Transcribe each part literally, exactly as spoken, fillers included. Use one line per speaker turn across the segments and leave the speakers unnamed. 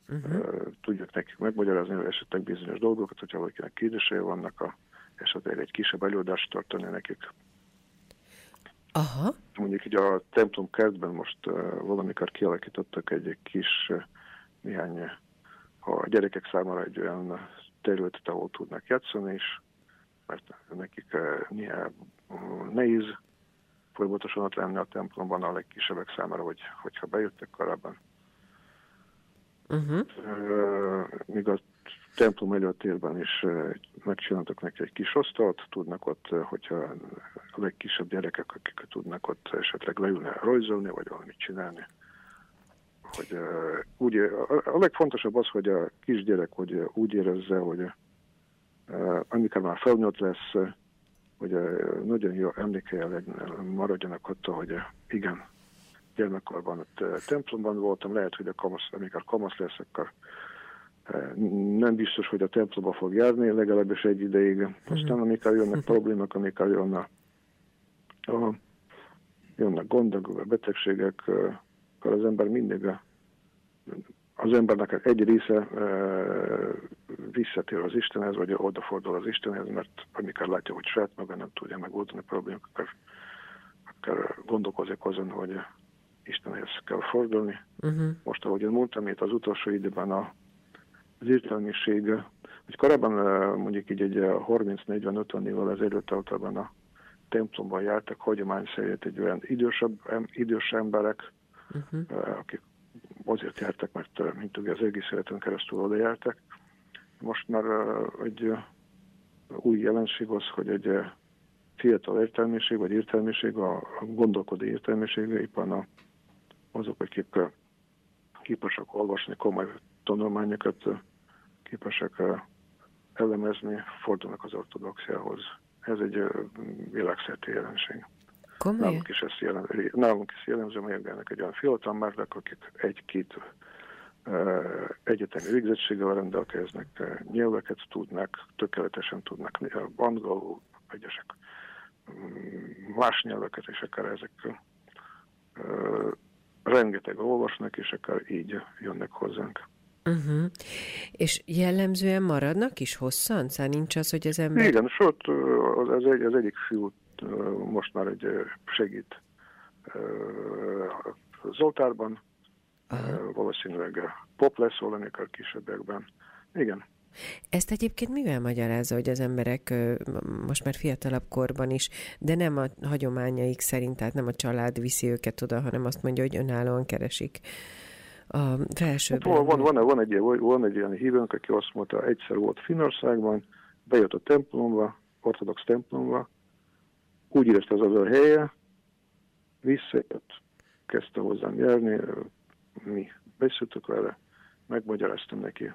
uh-huh. tudjuk nekik megmagyarázni, hogy esetleg bizonyos dolgokat, hogyha valakinek kérdései vannak, a, esetleg egy kisebb előadást tartani nekik.
Aha.
Mondjuk így a templom kertben most uh, valamikor kialakítottak egy, egy kis uh, néhány a gyerekek számára egy olyan területet, ahol tudnak játszani is, mert nekik uh, néha uh, nehéz folyamatosan ott lenni a templomban a legkisebbek számára, hogy, hogyha bejöttek korábban.
Uh-huh.
Uh, míg a templom előtérben is uh, megcsináltak neki egy kis asztalt, tudnak ott, uh, hogyha a legkisebb gyerekek, akik tudnak ott esetleg leülni, rajzolni, vagy valamit csinálni. Hogy, uh, úgy, a, a legfontosabb az, hogy a kisgyerek hogy, uh, úgy érezze, hogy uh, amikor már felnőtt lesz, uh, hogy uh, nagyon jó emlékei maradjanak attól, hogy uh, igen, gyermekkorban ott uh, templomban voltam, lehet, hogy a kamasz, amikor kamasz lesz, akkor uh, nem biztos, hogy a templomba fog járni, legalábbis egy ideig. Aztán amikor jönnek problémák, amikor jönnek, a, jönnek gondok, betegségek, uh, akkor az ember mindig a, az embernek egy része uh, visszatér az Istenhez, vagy odafordul az Istenhez, mert amikor látja, hogy saját maga nem tudja megoldani problémákat, akkor, akkor gondolkozik azon, hogy Istenhez kell fordulni. Uh-huh. Most, ahogy mondtam, itt az utolsó időben a, az értelmiség, hogy korábban mondjuk így egy harminc-negyven-ötven évvel ezelőtt általában a templomban jártak, hagyomány szerint egy olyan idősebb, idős emberek, uh-huh. akik azért jártak, mert mint tudja, az egész életen keresztül oda jártak. Most már egy új jelenség az, hogy egy fiatal értelmiség, vagy értelmiség, a gondolkodó értelmisége, éppen a, azok, akik képesek olvasni komoly tanulmányokat, képesek elemezni, fordulnak az ortodoxiához. Ez egy világszerte jelenség.
Komolyan?
Nálunk is ezt jelent, nálunk is jellemző, hogy ennek egy olyan fiatal márlak, akik egy-két uh, egyetemi végzettséggel rendelkeznek, uh, nyelveket tudnak, tökéletesen tudnak angolul, egyesek um, más nyelveket, és akár ezek uh, rengeteg olvasnak, és akár így jönnek hozzánk.
Uh-huh. És jellemzően maradnak is hosszan? Szóval nincs az, hogy az ember...
Igen, sőt, az, egy, az egyik fiú most már egy segít Zoltárban, aha. valószínűleg pop lesz valamikor kisebbekben. Igen.
Ezt egyébként mivel magyarázza, hogy az emberek most már fiatalabb korban is, de nem a hagyományaik szerint, tehát nem a család viszi őket oda, hanem azt mondja, hogy önállóan keresik a felsőbb.
Hát, van, van, van, egy, van egy ilyen hívőnk, aki azt mondta, egyszer volt Finnországban, bejött a templomba, ortodox templomba, úgy érezte az az a helye, visszajött, kezdte hozzám járni, mi beszéltük vele, megmagyaráztam neki,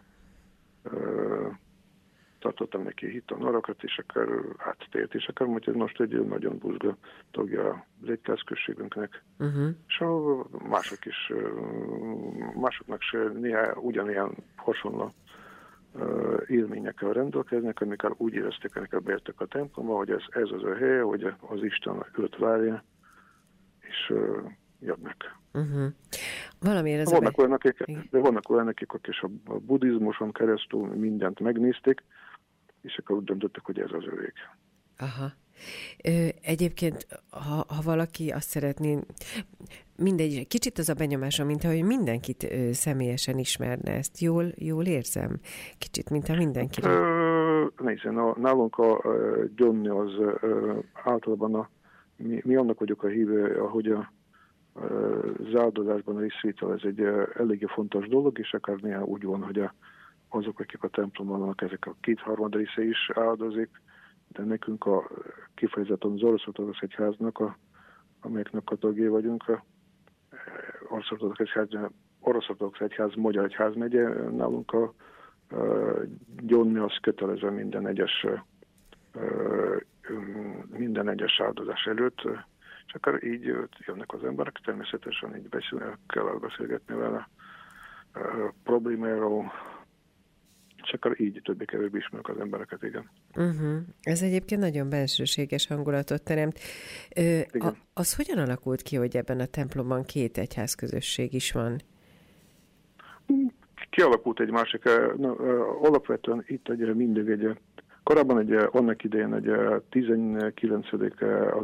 tartottam neki hitanarakat, és akkor áttért, és akkor mondja, hogy most egy nagyon buzga tagja az egyházközségünknek. Uh-huh. És a mások is, másoknak se néha ugyanilyen hasonló élményekkel rendelkeznek, amikor úgy érezték, amikor beértek a templomba, hogy ez, ez az a hely, hogy az Isten őt várja, és uh, jönnek. Uh-huh.
Valamiért ez
vannak
be...
olyanok, de vannak olyanok, akik a buddhizmuson keresztül mindent megnézték, és akkor úgy döntöttek, hogy ez az övék.
Aha. Ö, egyébként, ha, ha valaki azt szeretné, mindegy, kicsit az a benyomásom, mintha hogy mindenkit ö, személyesen ismerne, ezt jól, jól érzem? Kicsit, mintha mindenki.
Nézd, nálunk a, a gyónni az ö, általában a, mi, mi annak vagyok a hívő, ahogy a az áldozásban a részvétel, ez egy uh, eléggé fontos dolog, és akár néha úgy van, hogy a, azok, akik a templomban vannak, ezek a kétharmad része is áldozik, de nekünk a kifejezetten az Orosz-ortodox egyháznak, a, amelyeknek a tagjai vagyunk, a Orosz-ortodox egyház, Orosz-ortodox egyház, Magyar Egyház megye, nálunk a, a gyónni az kötelező minden egyes uh, minden egyes áldozás előtt, és akkor így jönnek az emberek, természetesen így beszél, kell elbeszélgetni vele uh, problémáról, és akkor így többé-kevésbé ismernek az embereket, igen.
Uh-huh. Ez egyébként nagyon bensőséges hangulatot teremt. Ö, a, az hogyan alakult ki, hogy ebben a templomban két egyházközösség is van?
kialakult egy másik, na, alapvetően itt egy mindig egy, korábban egy, annak idején egy tizenkilencedik az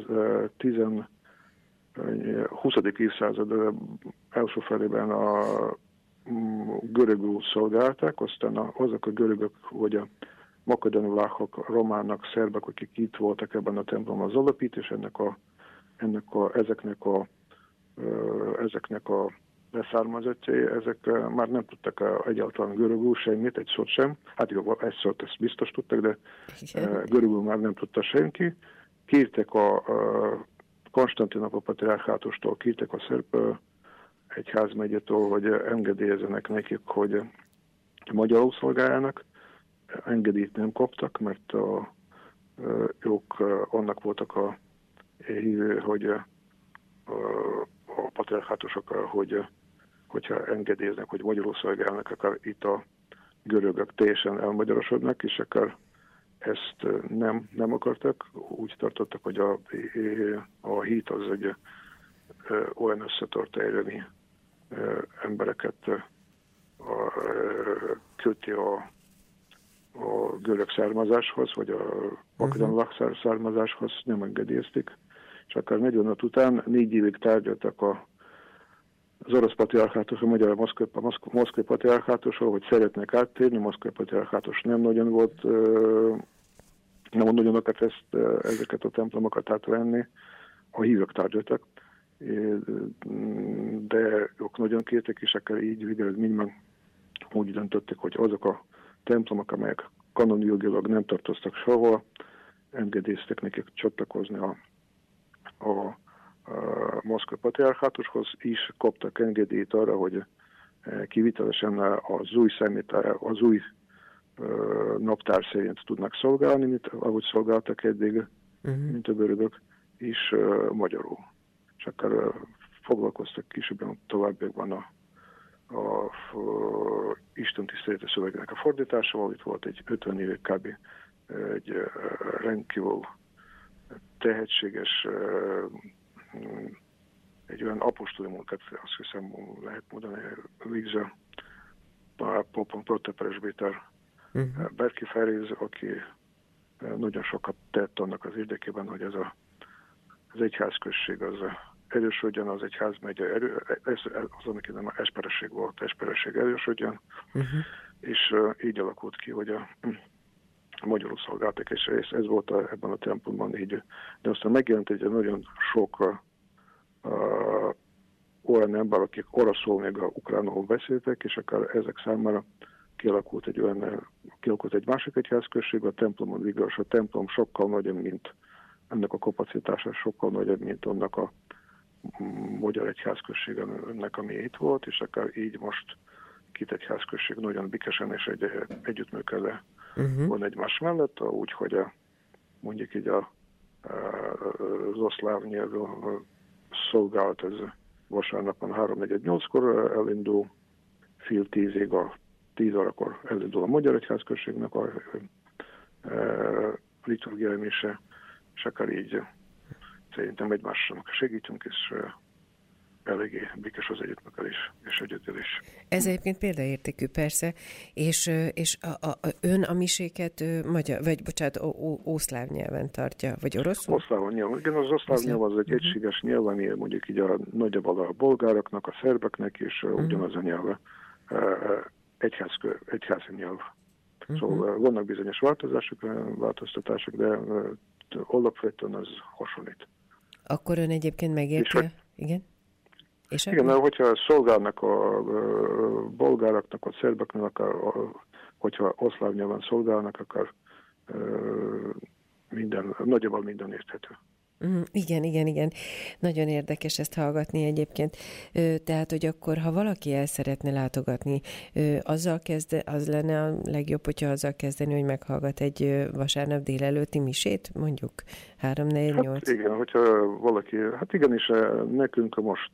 huszadik évszázad első felében a görögül szolgálták, aztán azok a görögök, vagy a makedonlákok, románok, szerbek, akik itt voltak ebben a templomban az alapítás, ennek a, ennek a, ezeknek a, ezeknek a leszármazottjai, ezek már nem tudtak egyáltalán görögül semmit, egy szót sem. Hát jó, egy szót ezt biztos tudtak, de görögül már nem tudta senki. Kértek a, a Konstantinopol patriárchátustól, kértek a szerb egyházmegyétől, hogy engedélyezenek nekik, hogy magyarul szolgáljanak. Engedélyt nem kaptak, mert a, a, ők annak voltak a hívő, hogy a, a patriárchátusok, hogy hogyha engedélyeznek, hogy magyarul szolgálnak, akkor itt a görögök teljesen elmagyarosodnak, és akkor ezt nem, nem akartak. Úgy tartottak, hogy a, a hit az egy olyan összetart elérni embereket a, köti a, a görög származáshoz, vagy a makedonlak származáshoz, nem engedélyezték. És akkor negyvenöt után négy évig tárgyaltak a az orosz patriarchátus, a magyar moszkvai, moszkvai patriarchátusról, hogy szeretnek áttérni, moszkvai patriarchátus nem nagyon volt, nem nagyon akart ezt, ezeket a templomokat átvenni, a hívők tárgyaltak, de ők nagyon kértek, és akkor így végeredményben úgy döntöttek, hogy azok a templomok, amelyek kanonjogilag nem tartoztak sehol, engedélyeztek nekik csatlakozni a, a a moszkvai patriarchátushoz is, kaptak engedélyt arra, hogy kivitelesen az új szemét, az új naptár szerint tudnak szolgálni, mint ahogy szolgáltak eddig, uh-huh. mint a görögök, és uh, magyarul. És akkor uh, foglalkoztak későbben továbbiakban a, a, a Isten tisztelete szövegének a fordításával. Itt volt egy ötven éve kb. Egy uh, rendkívül tehetséges uh, egy olyan apostoli munkát, azt hiszem, lehet mondani, végző a Popon protopresbiter uh-huh. Berki Feréz, aki nagyon sokat tett annak az érdekében, hogy ez a, az egyházközség az erősödjön, az egyházmegye erő, ez, az, amikor nem esperesség volt, esperesség erősödjön, uh-huh. és így alakult ki, hogy a magyarul szolgáltak, és ez, ez volt a, ebben a templomban így. De aztán megjelent egy nagyon sok uh, olyan ember, akik oroszul meg a ukránul beszéltek, és akkor ezek számára kialakult egy olyan, kialakult egy másik egyházközség, a templomon végül, a templom sokkal nagyobb, mint ennek a kapacitása, sokkal nagyobb, mint annak a magyar egyházközség, ennek, ami itt volt, és akkor így most két egyházközség nagyon békesen és egy, együttműködve uh-huh. van egymás mellett, úgyhogy a, mondjuk így a, az oszláv nyelvű szolgálat, ez vasárnapon három negyven nyolckor elindul, fél tízig, a tíz órakor elindul a magyar egyházközségnek a, a, a liturgiai mise, és akkor így szerintem egymásnak segítünk, és eléggé békés az együttműködés és együttélés.
Ez egyébként példaértékű, persze, és, és a, a, a, ön a miséket magyar, vagy bocsánat, ó, ó, ószláv nyelven tartja, vagy oroszul?
Oszláv nyelv. Igen, az oszláv nyelv az egy egységes nyelv, ami mondjuk így a nagyjából a bolgároknak, a szerbeknek, és uh-huh. ugyanaz a nyelv, egyház, egyházi nyelv. Uh-huh. Szóval vannak bizonyos változások, változtatások, de alapvetően az hasonlít.
Akkor ön egyébként megérti?
És,
igen? És
igen, mert hogyha szolgálnak a bolgároknak, a szerbeknek, akkor, hogyha oszláv nyelven szolgálnak, akkor minden, nagyjából minden érthető.
Mm, igen, igen, igen. Nagyon érdekes ezt hallgatni egyébként. Tehát, hogy akkor, ha valaki el szeretne látogatni, azzal kezde, az lenne a legjobb, hogyha azzal kezdeni, hogy meghallgat egy vasárnap délelőtti misét, mondjuk három negyven nyolc.
Hát igen, hogyha valaki, hát igenis nekünk most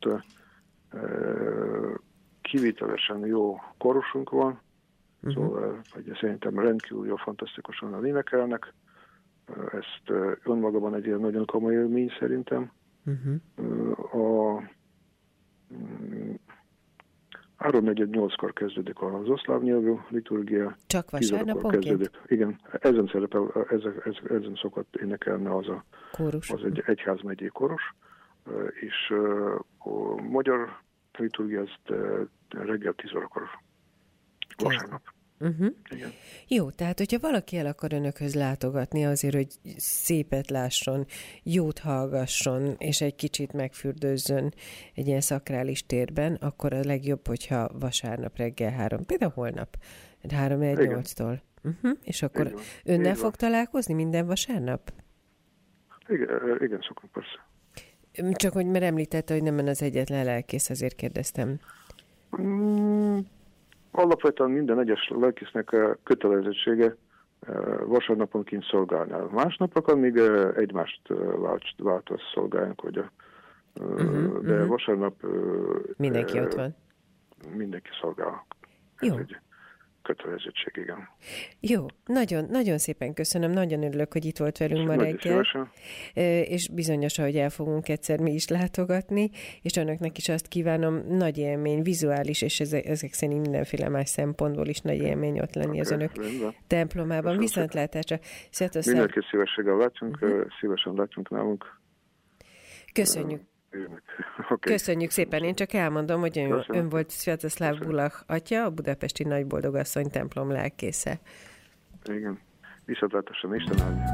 kivételesen jó korosunk van, uh-huh. szóval hogy szerintem rendkívül jó, fantasztikusan énekelnek. Ezt önmagában egy ilyen nagyon komoly élmény szerintem. Uh-huh. A, háromnegyed nyolckor kezdődik az oszláv nyelvű liturgia.
Csak vasárnaponként?
Igen, ezen szerepel, ezen, ezen szokott énekelni az a
kórus.
Az egy egyházmegyei kórus, és a magyar liturgia ezt reggel tíz órakor vasárnap.
Uh-huh. Jó, tehát hogyha valaki el akar önökhöz látogatni azért, hogy szépet lásson, jót hallgasson, és egy kicsit megfürdőzzön egy ilyen szakrális térben, akkor a legjobb, hogyha vasárnap reggel három, például holnap, három egy nyolctól. Uh-huh. És akkor
igen,
önnel
igen.
fog találkozni minden vasárnap?
Igen, igen, szokunk persze.
Csak hogy mert említette, hogy nem ön az egyetlen lelkész, azért kérdeztem.
Mm. Alapvetően minden egyes lelkésznek kötelezettsége vasárnaponként szolgálni. Másnapokon még egymást váltva szolgáljunk, hogy a, uh-huh, de uh-huh. vasárnap
mindenki ott van.
Mindenki szolgál.
Jó.
Ez egy kötelezettség, igen.
Jó, nagyon, nagyon szépen köszönöm, nagyon örülök, hogy itt volt velünk ma reggel.
Szívesen.
És bizonyosan, hogy el fogunk egyszer mi is látogatni, és önöknek is azt kívánom, nagy élmény, vizuális, és ezek, ezek szerint mindenféle más szempontból is nagy élmény ott lenni okay, az önök rendben. templomában. Viszontlátásra. Sziasztok!
Mindenki szívességgel látjunk, uh-huh. szívesen látjunk nálunk.
Köszönjük. Okay. Köszönjük szépen. Én csak elmondom, hogy ön, ön volt Sviatoszláv Bulach atya, a budapesti Nagyboldogasszony templom lelkésze.
Igen. Viszontlátásra, Isten áldja.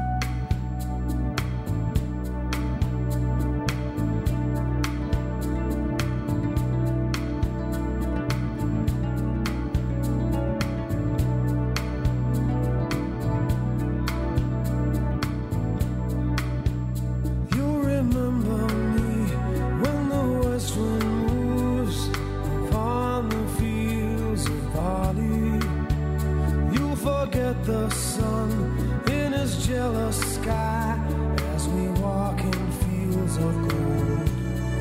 The sun in his jealous sky as we walk in fields of gold.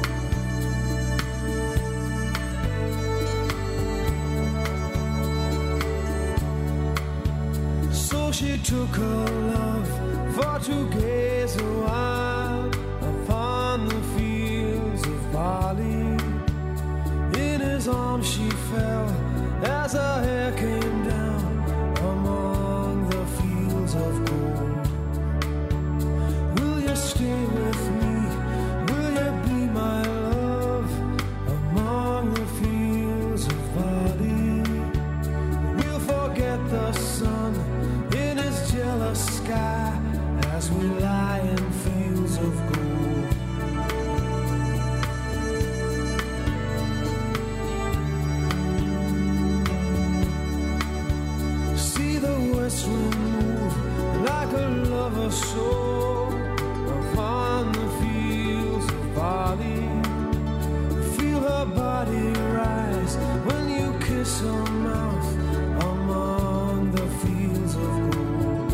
So she took her love for to gaze a while upon the fields of barley. In his arms she fell as her hair came down among the fields of gold. Will you stay with me? Will you be my love among the fields of barley? We'll forget the sun in his jealous sky as we lie in fields of gold. West wind move like a lover's soul upon the fields of barley. Feel her body rise when you kiss her mouth among the fields of gold.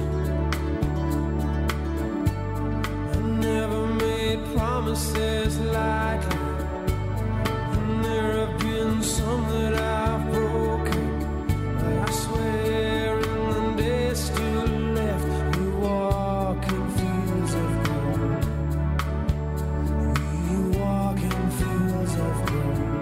I never made promises lightly, and there have been some that I've broken. I swear still left, we walk in fields of gold. We walk in fields of gold.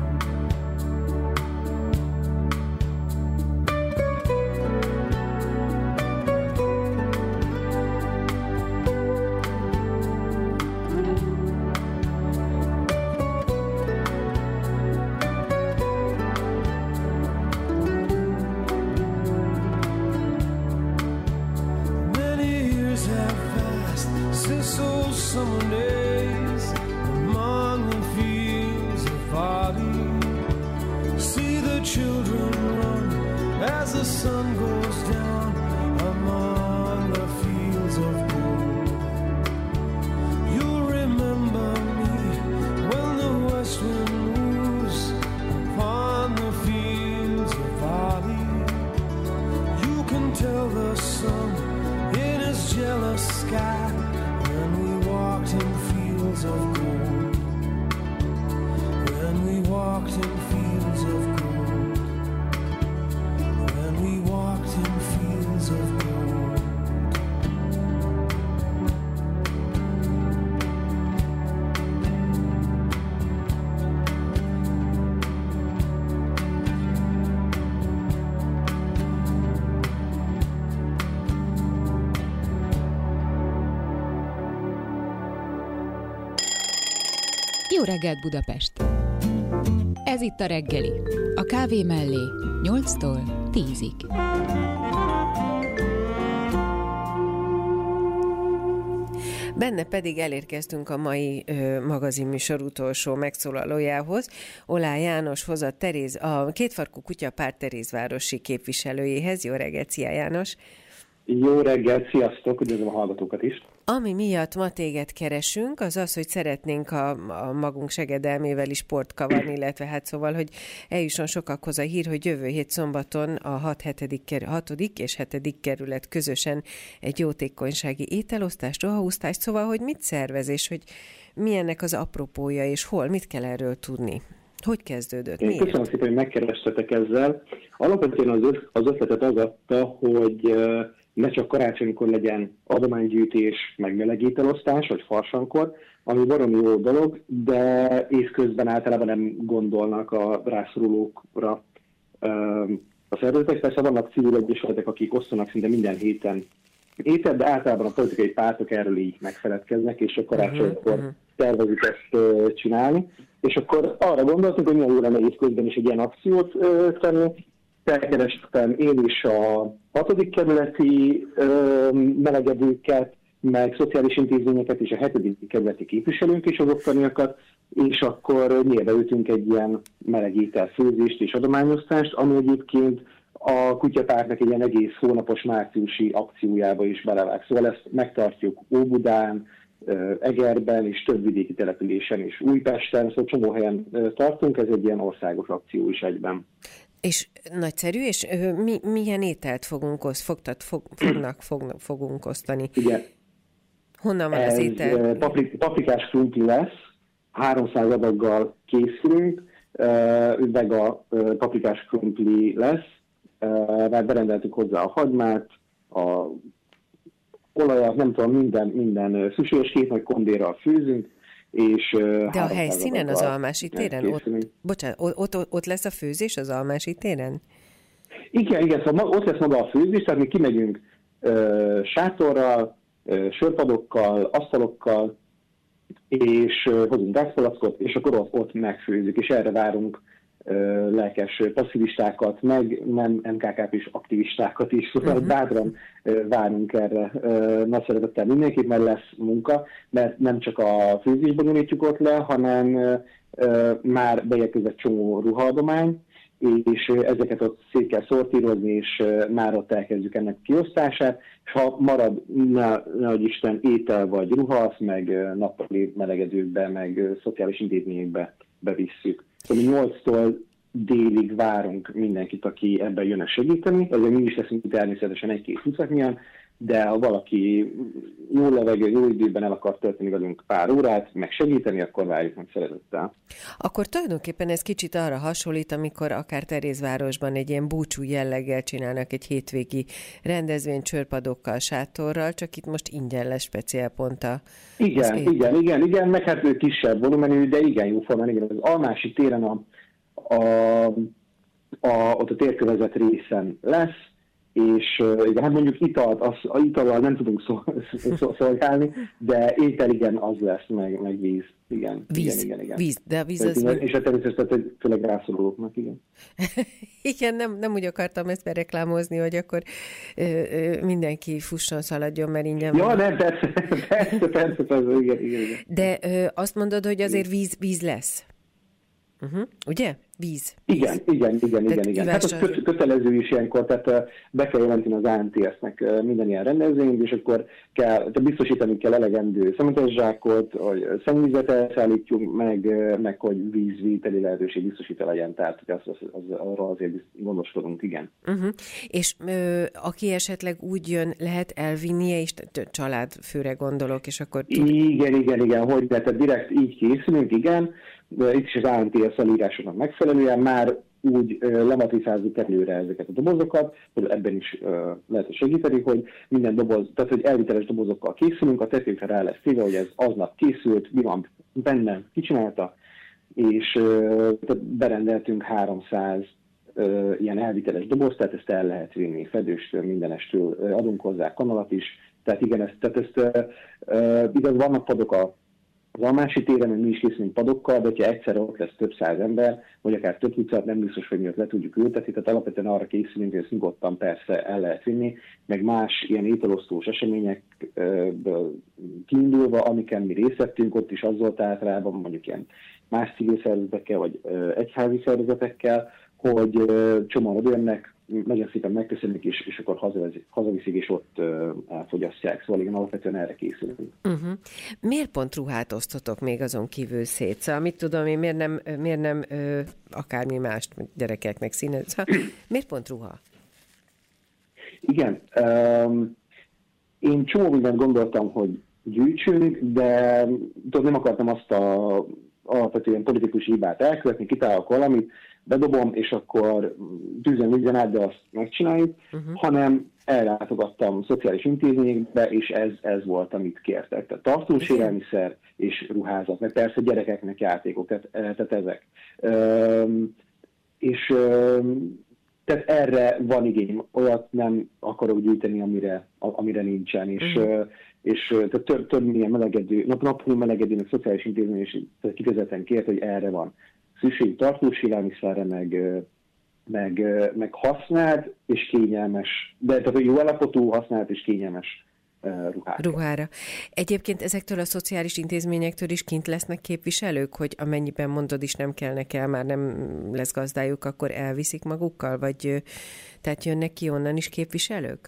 Since those summer days among the fields of barley, see the children run as the sun goes down among the fields of gold. You'll remember me when the west wind moves upon the fields of barley. You can tell the sun in his jealous sky when we walked in fields of gold. When we walked in fields of gold. When we walked in fields of gold.
reggelt Budapest! Ez itt a reggeli, a kávé mellé nyolctól tízig.
Benne pedig elérkeztünk a mai ö, magazinműsor utolsó megszólalójához, Olá Jánoshoz, a, Teréz, a Kétfarkú Kutyapárt Terézvárosi képviselőjéhez. Jó reggelt, szia János!
Jó reggelt, sziasztok, üdvözlöm a hallgatókat is!
Ami miatt ma téged keresünk, az az, hogy szeretnénk a, a magunk segedelmével is port kavarni, illetve hát szóval, hogy eljusson sokakhoz a hír, hogy jövő hét szombaton a hatodik és hetedik kerület közösen egy jótékonysági ételosztást, ruhaosztást, szóval, hogy mit szervez, és hogy mi ennek az apropója, és hol, mit kell erről tudni? Hogy kezdődött?
Én
Miért?
köszönöm szépen, hogy megkerestetek ezzel. Alapvetően az, öt, az ötletet az adta, hogy ne csak karácsonykor legyen adománygyűjtés, meg melegételosztás, vagy farsankor, ami baromi jó dolog, de évközben általában nem gondolnak a rászorulókra a szervezetek. Persze vannak civil egyesületek, akik osztanak szinte minden héten ételt, de általában a politikai pártok erről így megfeledkeznek, és a karácsonykor uh-huh, uh-huh. tervezik ezt uh, csinálni. És akkor arra gondoltunk, hogy milyen jó lenne évközben is egy ilyen akciót uh, tenni. Felkerestem én is a hatodik kerületi uh, melegedőket, meg szociális intézményeket, és a hetedik kerületi képviselőnk is az ottaniakat, és akkor nyilvánültünk egy ilyen melegétel főzést és adományosztást, ami egyébként a Kutyapártnak egy ilyen egész hónapos márciusi akciójába is belevág. Szóval ezt megtartjuk Óbudán, Egerben és több vidéki településen is, Újpesten, szóval csomó helyen tartunk, ez egy ilyen országos akció is egyben.
És nagyszerű, és mi, milyen ételt fogunk, osz, fogtat, fog, fognak, fognak, fogunk osztani?
Igen.
Honnan van
ez
az étel?
Paprik, paprikás krumpli lesz, háromszáz adaggal készülünk, vega paprikás krumpli lesz, már berendeltük hozzá a hagymát, a olajat, nem tudom, minden, minden szükséges, két nagy kondérral főzünk, és...
De a helyszínen, az Almási téren? Ott, bocsánat, ott, ott, ott lesz a főzés az Almási téren?
Igen, igen, szóval ott lesz maga a főzés, tehát mi kimegyünk uh, sátorral, uh, sörpadokkal, asztalokkal, és uh, hozunk gázpalackot, és akkor ott, ott megfőzzük, és erre várunk uh, lelkes passzivistákat, meg nem em ká ká pés aktivistákat is, szóval uh-huh. bátran uh, várunk erre uh, nagy szeretettel mindenképp, mert lesz munka, mert nem csak a főzésben nyomítjuk ott le, hanem uh, uh, már beérkezett csomó ruhaadomány, és ezeket ott szét kell szortírozni, és már ott elkezdjük ennek kiosztását, és ha marad, nehogy Isten, étel vagy ruha, azt meg nappali melegedőkbe, meg szociális intézményekbe bevisszük. Szóval nyolctól délig várunk mindenkit, aki ebben jönne segíteni, azért mi is leszünk természetesen egy-két tucatnyian, de ha valaki jó levegő, jó időben el akar tölteni velünk pár órát, meg segíteni, akkor várjuk meg szeretettel.
Akkor tulajdonképpen ez kicsit arra hasonlít, amikor akár Terézvárosban egy ilyen búcsú jelleggel csinálnak egy hétvégi rendezvényt csörpadokkal, sátorral, csak itt most ingyen lesz speciál pont a...
Igen, igen, igen, igen, meg hát ő kisebb volumenű, de igen, jó formán, igen, az Almási téren a, a, a, ott a térkövezet részen lesz, és uh, hát mondjuk italt, az, a itallal nem tudunk szolgálni, de étel igen, az lesz, meg, meg víz. Igen,
víz,
igen, igen, igen.
víz, de a víz az...
Igen, és a természetesen, hogy főleg rászorulóknak, igen.
Igen, nem, nem úgy akartam ezt bereklámozni, hogy akkor ö, ö, mindenki fusson, szaladjon, mert ingyen
ja,
van.
nem, persze, persze, persze, persze, igen, igen, igen.
De ö, azt mondod, hogy azért víz, víz lesz. Uh-huh. Ugye? Víz.
Igen, igen, igen, igen, igen. Hát az köt, kötelező is ilyenkor, tehát be kell jelenteni az á en té es-nek minden ilyen rendezvényt, és akkor kell, tehát biztosítani kell elegendő szemetes zsákot, hogy szennyvizet elszállítjunk, meg, meg hogy vízvételi lehetőség biztosítva legyen, tehát hogy az, az, az, arra azért gondoskodunk, igen.
Uh-huh. És ö, aki esetleg úgy jön, lehet elvinnie, és családfőre gondolok, és akkor... Tud...
Igen, igen, igen, hogy tehát direkt így készülünk, igen, de itt is az á en té es elírásoknak megfelelően már úgy uh, lematricázzuk előre ezeket a dobozokat, hogy ebben is uh, lehet segíteni, hogy minden doboz, tehát hogy elviteles dobozokkal készülünk, a tetőkre rá lesz téve, hogy ez aznap készült, mi van benne, kicsinálta, és uh, berendeltünk háromszáz uh, ilyen elviteles doboz, tehát ezt el lehet vinni fedőstől, mindenestől, uh, adunk hozzá kanalat is, tehát igen, ezt, tehát ezt uh, uh, igaz, vannak padok a az Almási téren, hogy mi is készülünk padokkal, de ha egyszerre ott lesz több száz ember, vagy akár több tucat, nem biztos, hogy miatt le tudjuk ültetni, tehát alapvetően arra készülünk, hogy ezt nyugodtan persze el lehet vinni, meg más ilyen ételosztós eseményekből kiindulva, amiken mi részt vettünk, ott is az volt általában, mondjuk ilyen más civil szervezetekkel, vagy egyházi szervezetekkel, hogy csomóan odajönnek, nagyon szépen megköszönjük, és, és akkor hazaviszik, és ott elfogyasztják. Szóval igen, alapvetően erre készülünk.
Uh-huh. Miért pont ruhát osztotok még azon kívül szét? Szóval mit tudom én, miért nem, miért nem ö, akármi mást gyerekeknek színe? Szóval, miért pont ruha?
Igen. Um, én csomó mindent gondoltam, hogy gyűjtsünk, de tudod, nem akartam azt a alapvetően politikus hibát elkövetni, kitálok valamit, bedobom, és akkor tűzön vigyen át, de azt megcsináljuk, uh-huh. hanem ellátogattam szociális intézményekbe, és ez, ez volt, amit kértek. Tehát tartós élelmiszer és ruházat, meg persze gyerekeknek játékok, tehát, tehát ezek. Üm, és üm, tehát erre van igény, olyat nem akarok gyűjteni, amire, amire nincsen, és, uh-huh. és tehát több, több ilyen melegedő, nap, napi melegedőnek szociális intézmény, és kifejezetten kért, hogy erre van szükség tartós élelmiszerre, meg, meg, meg használt és kényelmes, de tehát jó állapotú, használt és kényelmes ruhára.
ruhára. Egyébként ezektől a szociális intézményektől is kint lesznek képviselők, hogy amennyiben mondod is nem kellnek el, már nem lesz gazdájuk, akkor elviszik magukkal, vagy tehát jönnek ki onnan is képviselők?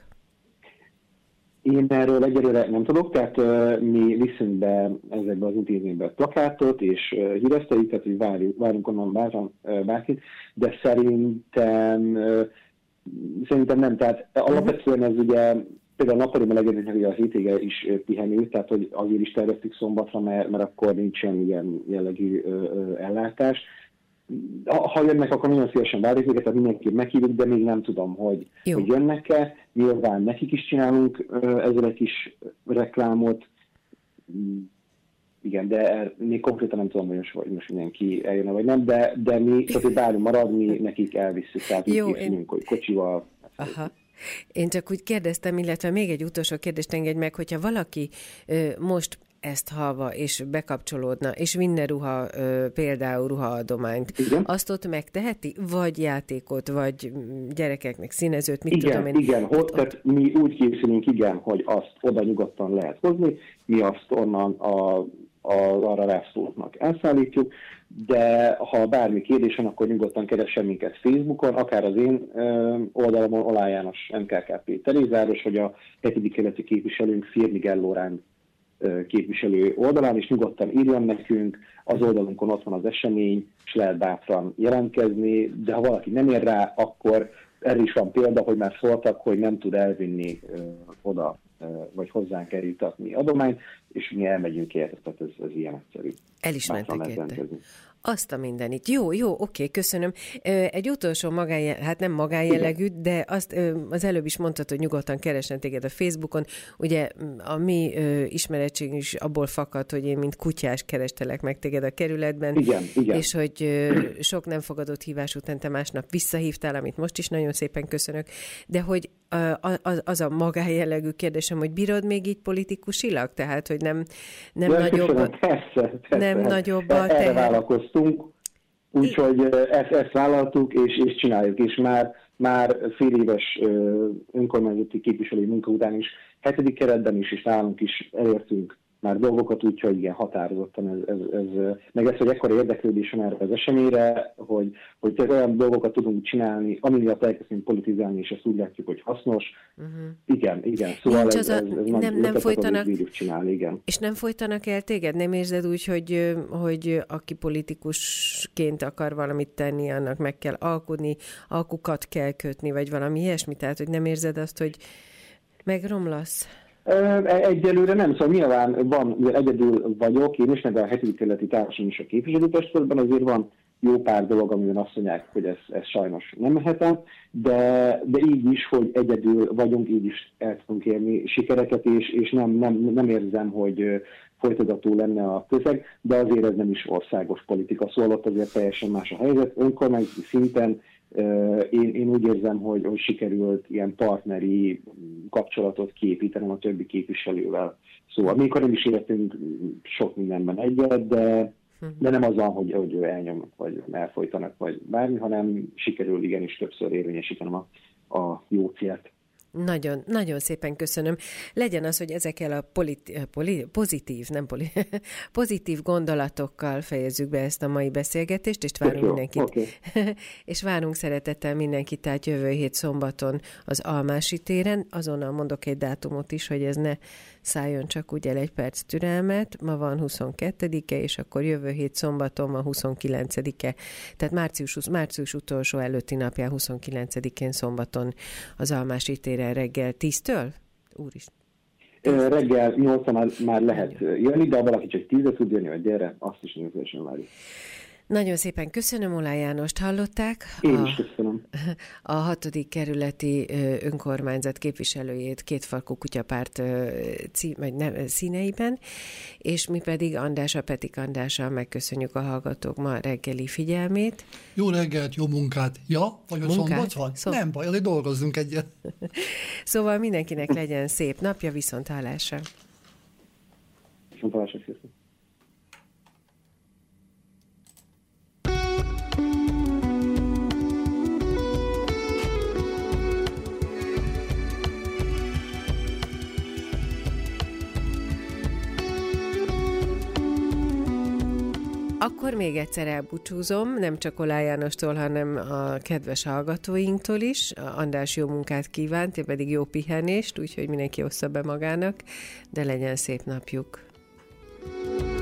Én erről egyelőre nem tudok, tehát uh, mi viszünk be ezekbe az intézménybe plakátot, és uh, híreszteljük, tehát hogy várjuk, várunk onnan bárhan, uh, bárkit, de szerintem, uh, szerintem nem. Tehát alapvetően ez ugye például a nappali melegedésnek ugye a hétvége is uh, pihenő, tehát hogy azért is terveztük szombatra, mert, mert akkor nincsen ilyen jellegű uh, uh, ellátás. Ha jönnek, akkor nagyon szívesen várjuk őket, tehát mindenki meghívjuk, de még nem tudom, hogy, hogy jönnek-e. Nyilván nekik is csinálunk ezzel egy kis reklámot. Igen, de még konkrétan nem tudom, hogy most, hogy most mindenki eljönne, vagy nem, de, de mi, tehát hogy bármi marad, mi nekik elvisszük, tehát mi készülünk, hogy kocsival.
Aha. Én csak úgy kérdeztem, illetve még egy utolsó kérdést engedj meg, hogyha valaki ö, most ezt hallva, és bekapcsolódna, és vinne ruha, ö, például ruhaadományt, igen. Azt ott megteheti? Vagy játékot, vagy gyerekeknek színezőt, mit
igen,
tudom én?
Igen, ott, ott... tehát mi úgy készülünk, igen, hogy azt oda nyugodtan lehet hozni, mi azt onnan a, a, arra rászólóknak elszállítjuk, de ha bármi kérdés van, akkor nyugodtan keressen minket Facebookon, akár az én ö, oldalamon, Olá János em ká ká pé Terézáros, vagy a hetedik keleti képviselőnk Firmi Gellórán képviselő oldalán, és nyugodtan írjon nekünk, az oldalunkon ott van az esemény, és lehet bátran jelentkezni, de ha valaki nem ér rá, akkor erre is van példa, hogy már szóltak, hogy nem tud elvinni ö, oda, ö, vagy hozzánk eljutatni adományt, és mi elmegyünk érte, tehát ez, ez ilyen egyszerű.
El is mentek érte. Azt a mindenit. Jó, jó, oké, köszönöm. Egy utolsó magánjellegű, hát nem magánjellegű, de azt az előbb is mondtad, hogy nyugodtan keresnek téged a Facebookon. Ugye a mi ismeretségünk is abból fakad, hogy én mint kutyás kerestelek meg téged a kerületben.
Igen, igen.
És hogy sok nem fogadott hívás után te másnap visszahívtál, amit most is nagyon szépen köszönök. De hogy az, az a magánjellegű kérdésem, hogy bírod még így politikusilag? Tehát, hogy nem, nem
ja,
nagyobb...
Köszönöm, persze, persze.
Nem nagyobb a
teher. Erre vállalkoztunk, úgyhogy ezt, ezt vállaltuk, és, és csináljuk, és már, már fél éves önkormányzati képviselői munka után is, hetedik keretben is, és nálunk is elértünk már dolgokat, úgyhogy igen, határozottan ez, ez, ez meg ez, hogy ekkora érdeklődés van erre az eseményre, hogy, hogy olyan dolgokat tudunk csinálni, ami miatt elkezdünk politizálni, és ezt úgy látjuk, hogy hasznos. Uh-huh. Igen, igen. Szóval
Nincs
ez,
az a,
ez, ez
nem, nem
ötletet,
folytanak,
csinálni, igen.
És nem folytanak el téged? Nem érzed úgy, hogy, hogy aki politikusként akar valamit tenni, annak meg kell alkudni, alkukat kell kötni, vagy valami ilyesmi? Tehát, hogy nem érzed azt, hogy megromlasz?
Egyelőre nem, szóval nyilván van, mivel egyedül vagyok, én is, meg a hetedik kerületi társadalom is a képviselőtestületben, azért van jó pár dolog, amiben azt mondják, hogy ez, ez sajnos nem mehet, de, de így is, hogy egyedül vagyunk, így is el tudunk érni sikereket, és, és nem, nem, nem érzem, hogy folytatható lenne a közeg, de azért ez nem is országos politika, szóval ott azért teljesen más a helyzet. Önkormányzati szinten Én, én úgy érzem, hogy, hogy sikerült ilyen partneri kapcsolatot kiépítenem a többi képviselővel. Szóval mikor nem is értünk sok mindenben egyet, de, de nem azzal, hogy, hogy elnyomnak, vagy elfolytanak, vagy bármi, hanem sikerül igenis többször érvényesítenem a, a jó célt.
Nagyon, nagyon szépen köszönöm. Legyen az, hogy ezekkel a politi- poli- pozitív, nem poli- pozitív gondolatokkal fejezzük be ezt a mai beszélgetést, és várunk
jó,
mindenkit.
Okay.
És várunk szeretettel mindenkit, tehát jövő hét szombaton az Almási téren. Azonnal mondok egy dátumot is, hogy ez ne szálljon csak úgy el egy perc türelmet. Ma van huszonkettedike, és akkor jövő hét szombaton van huszonkilencedike. Tehát március, március utolsó előtti napján huszonkilencedikén szombaton az Almási téren reggel tíztől? Úristen.
Reggel nyolcra már, már lehet jönni, de ha valaki csak tízre tud jönni, vagy gyere, azt is nagyon szívesen várjuk.
Nagyon szépen köszönöm, Oláh Jánost hallották.
Én is köszönöm.
A hatodik kerületi önkormányzat képviselőjét Kétfarkú kutyapárt cí, vagy ne, színeiben, és mi pedig Andrással, Petik Andrással megköszönjük a hallgatók ma reggeli figyelmét.
Jó reggelt, jó munkát. Ja, vagy a szombat van? Szom... Nem baj, azért dolgozzunk egyet.
Szóval mindenkinek legyen szép napja, viszont hallásra.
Viszont hallásra, sziasztok.
Akkor még egyszer elbúcsúzom, nem csak Oláh Jánostól, hanem a kedves hallgatóinktól is. András jó munkát kívánt, én pedig jó pihenést, úgyhogy mindenki ossza be magának, de legyen szép napjuk.